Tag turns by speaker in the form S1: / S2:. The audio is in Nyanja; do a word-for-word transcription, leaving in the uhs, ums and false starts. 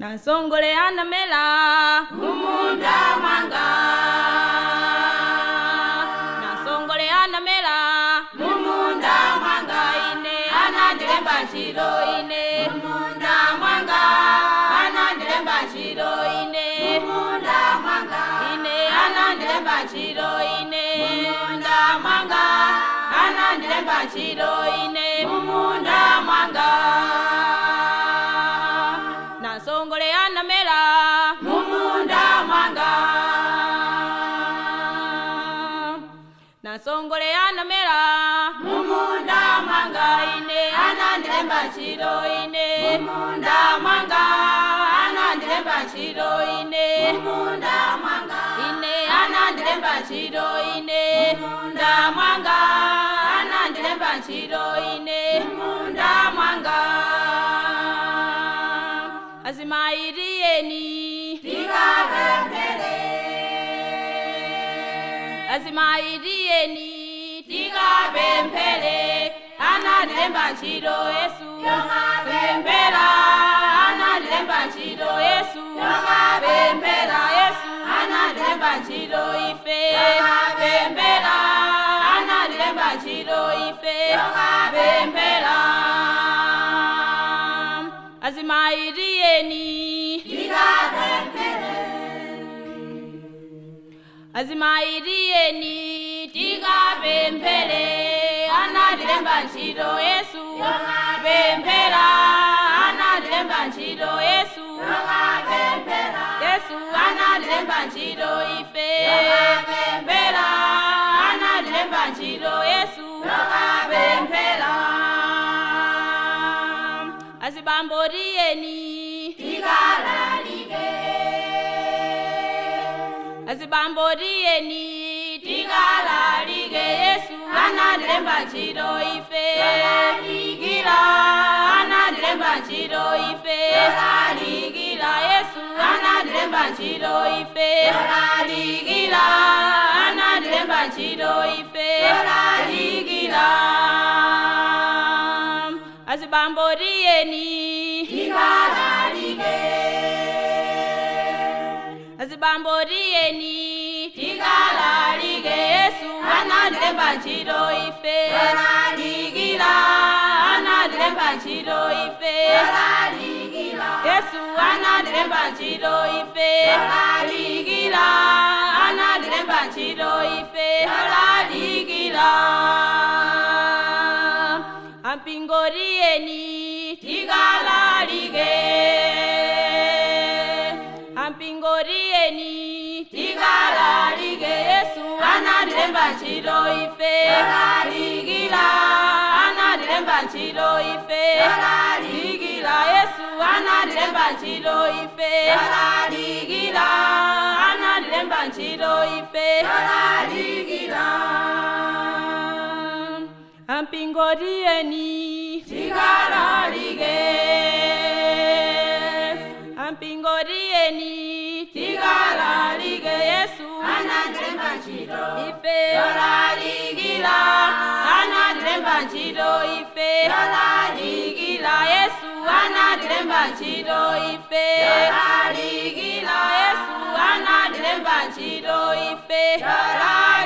S1: Nasongole anamela
S2: mumunda mwanga,
S1: Nasongole anamela
S2: mumunda mwanga,
S1: ine
S2: anandilemba ntchito
S1: ine
S2: mumunda mwanga, anandilemba ntchito
S1: ine
S2: mumunda mwanga,
S1: ine
S2: anandilemba ntchito
S1: ine
S2: mumunda mwanga, anandilemba ntchito
S1: ine
S2: mumunda mwanga,
S1: Nasongole anamela
S2: mumunda mwanga,
S1: Nasongole anamela
S2: mumunda mwanga,
S1: ine
S2: anandilemba ntchito
S1: ine
S2: mumunda mwanga, anandilemba ntchito
S1: ine
S2: mumunda mwanga,
S1: ine
S2: anandilemba ntchito
S1: ine
S2: mumunda mwanga,
S1: anandilemba ntchito ine
S2: mumunda mwanga,
S1: azimairiyeni
S2: tikapemphere,
S1: azimairiyeni tikapemphere anandilemba ntchito Yesu pempera anandilemba ntchito Yesu pempera Yesu anandilemba ntchito ife pempera anandilemba ntchito ife pempera azimairiyeni
S2: tikapemphere,
S1: azimairiyeni tikapemphere anandilemba ntchito Yesu pempera anandilemba ntchito Yesu
S2: pempera,
S1: Yesu anandilemba ntchito ife pempera anandilemba ntchito Yesu pempera azibamboriyeni
S2: tikalalike,
S1: azibamboriyeni tikalalike Yesu anandilemba ntchito ife lalikira anandilemba ntchito ife lalikira Yesu anandilemba ntchito ife lalikira anandilemba ntchito ife lalikira azibamboriyeni
S2: tikalalike,
S1: azibamboriyeni tikalalike Yesu anandilemba ntchito ife lalikira anandilemba ntchito ife
S2: lalikira,
S1: Yesu anandilemba ntchito ife lalikira anandilemba ntchito ife lalikira ampingoriyeni tikalalike, ampingoriyeni tikalalike Yesu anandilemba ntchito ife lalikira anandilemba ntchito ife lalikira Yesu anandilemba ntchito ife lalikira anandilemba ntchito ife lalikira ampingoriyeni tikalalike, ampingoriyeni tikalalike Yesu
S2: anandilemba ntchito
S1: ife lalikira anandilemba ntchito ife lalikira Yesu anandilemba ntchito ife lalikira Yesu anandilemba ntchito ife lalikira